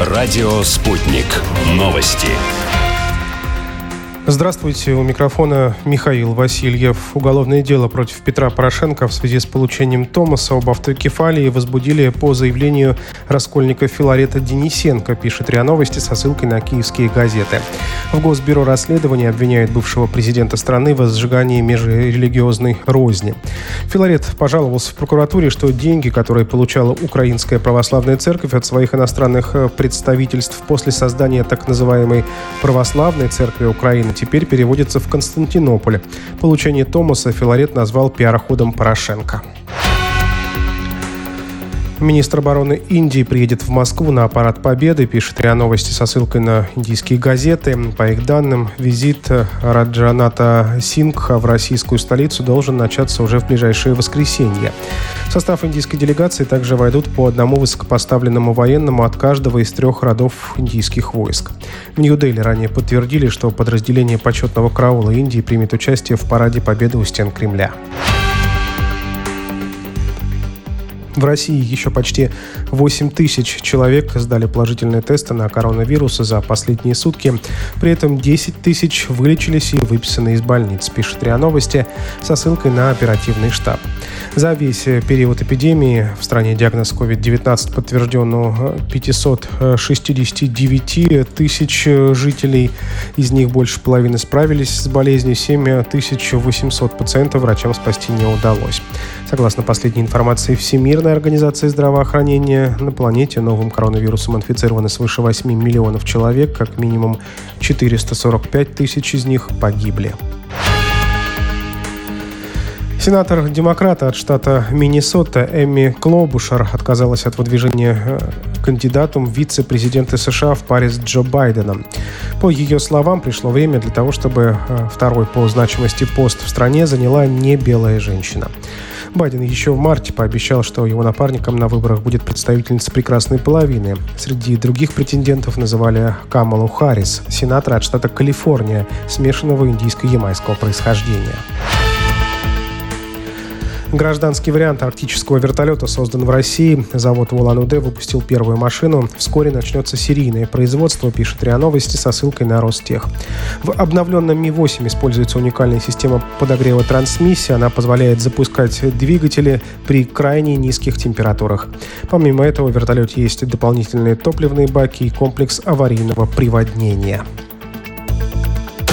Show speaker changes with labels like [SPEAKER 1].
[SPEAKER 1] Радио «Спутник». Новости.
[SPEAKER 2] Здравствуйте, у микрофона Михаил Васильев. Уголовное дело против Петра Порошенко в связи с получением Томаса об автокефалии возбудили по заявлению раскольника Филарета Денисенко, пишет РИА Новости со ссылкой на киевские газеты. В Госбюро расследования обвиняют бывшего президента страны в возжигании межрелигиозной розни. Филарет пожаловался в прокуратуре, что деньги, которые получала Украинская православная церковь от своих иностранных представительств после создания так называемой Православной церкви Украины, теперь переводится в Константинополь. Получение Томаса Филарет назвал пиар-ходом Порошенко. Министр обороны Индии приедет в Москву на Парад Победы, пишет РИА Новости со ссылкой на индийские газеты. По их данным, визит Раджаната Сингха в российскую столицу должен начаться уже в ближайшее воскресенье. В состав индийской делегации также войдут по одному высокопоставленному военному от каждого из 3 родов индийских войск. В Нью-Дели ранее подтвердили, что подразделение почетного караула Индии примет участие в Параде Победы у стен Кремля. В России еще почти 8 тысяч человек сдали положительные тесты на коронавирус за последние сутки. При этом 10 тысяч вылечились и выписаны из больниц, пишет РИА Новости со ссылкой на оперативный штаб. За весь период эпидемии в стране диагноз COVID-19 подтвержден у 569 тысяч жителей. Из них больше половины справились с болезнью. 7800 пациентов врачам спасти не удалось. Согласно последней информации Всемирной организации здравоохранения, на планете новым коронавирусом инфицированы свыше 8 миллионов человек, как минимум 445 тысяч из них погибли. Сенатор-демократ от штата Миннесота Эми Клобушер отказалась от выдвижения кандидатом в вице-президенты США в паре с Джо Байденом. По ее словам, пришло время для того, чтобы второй по значимости пост в стране заняла не белая женщина. Байден еще в марте пообещал, что его напарником на выборах будет представительница прекрасной половины. Среди других претендентов называли Камалу Харрис, сенатора от штата Калифорния, смешанного индийско-ямайского происхождения. Гражданский вариант арктического вертолета создан в России. Завод в Улан-Удэ выпустил первую машину. Вскоре начнется серийное производство, пишет РИА Новости со ссылкой на Ростех. В обновленном Ми-8 используется уникальная система подогрева трансмиссии. Она позволяет запускать двигатели при крайне низких температурах. Помимо этого, в вертолете есть дополнительные топливные баки и комплекс аварийного приводнения.